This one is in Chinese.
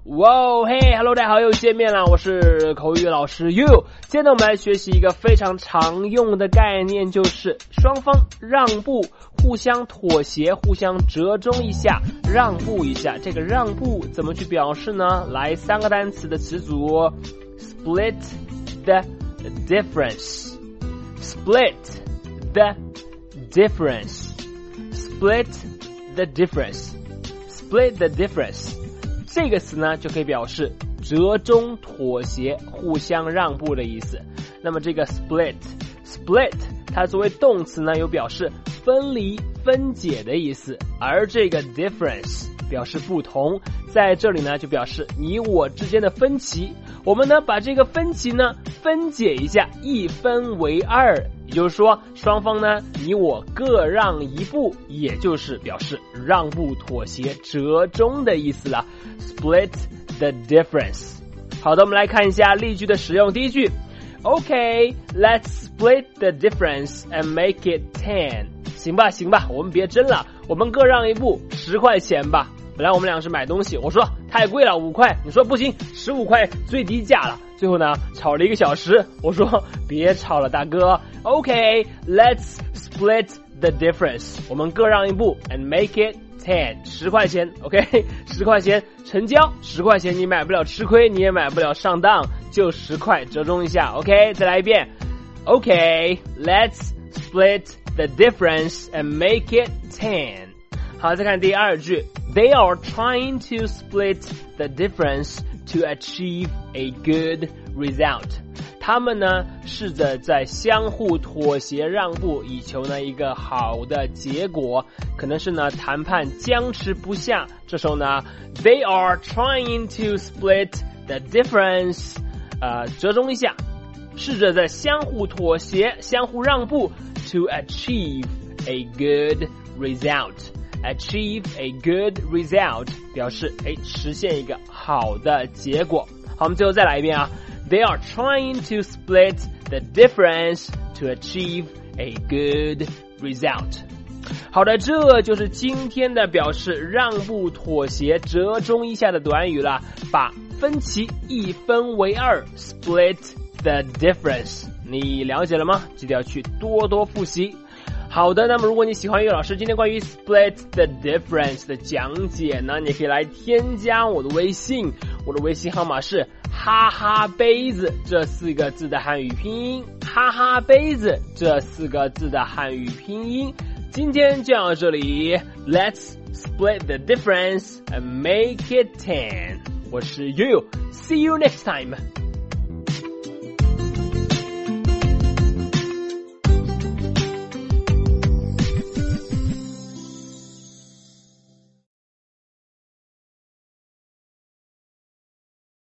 哇嘿 ，Hello， 大家好，又见面了，我是口语老师 You。今天呢，我们来学习一个非常常用的概念，就是双方让步，互相妥协，互相折中一下，让步一下。这个让步怎么去表示呢？来3个单词的词组 ：split the difference，split the difference，split the difference，split the difference。这个词呢就可以表示折中、妥协、互相让步的意思。那么这个 split 它作为动词呢有表示分离、分解的意思，而这个 difference 表示不同，在这里呢就表示你我之间的分歧。我们呢把这个分歧呢分解一下，一分为二，也就是说双方呢你我各让一步，也就是表示让步、妥协、折中的意思了。 Split the difference。 好的，我们来看一下例句的使用。第一句 Okay, let's split the difference and make it 10。 行吧，我们别争了，我们各让一步，10块钱吧。本来我们俩是买东西，我说太贵了5块，你说不行，15块最低价了。最后呢吵了1个小时，我说别吵了大哥。 Okay, let's split the difference， 我们各让一步 and make it 10， 10块钱 OK， 10块钱成交。10块钱你买不了吃亏，你也买不了上当，就10块折中一下 OK。 再来一遍 Okay, let's split the difference and make it 10。 好，再看第二句 They are trying to split the difference to achieve a good result。 他们呢试着在相互妥协让步，以求呢一个好的结果。可能是呢谈判僵持不下，这时候呢 They are trying to split the difference， 折中一下，试着在相互妥协、相互让步 to achieve a good result。Achieve a good result 表示实现一个好的结果。好，我们最后再来一遍啊。They are trying to split the difference to achieve a good result。 好的，这就是今天的表示让步、妥协、折中一下的短语了。把分歧一分为二 ，split the difference。 你了解了吗？记得要去多多复习。好的，那么如果你喜欢岳老师今天关于 split the difference 的讲解呢，你可以来添加我的微信，我的微信号码是哈哈杯子这4个字的汉语拼音，哈哈杯子这4个字的汉语拼音。今天就到这里， Let's split the difference and make it 10。 我是 You， See you next time。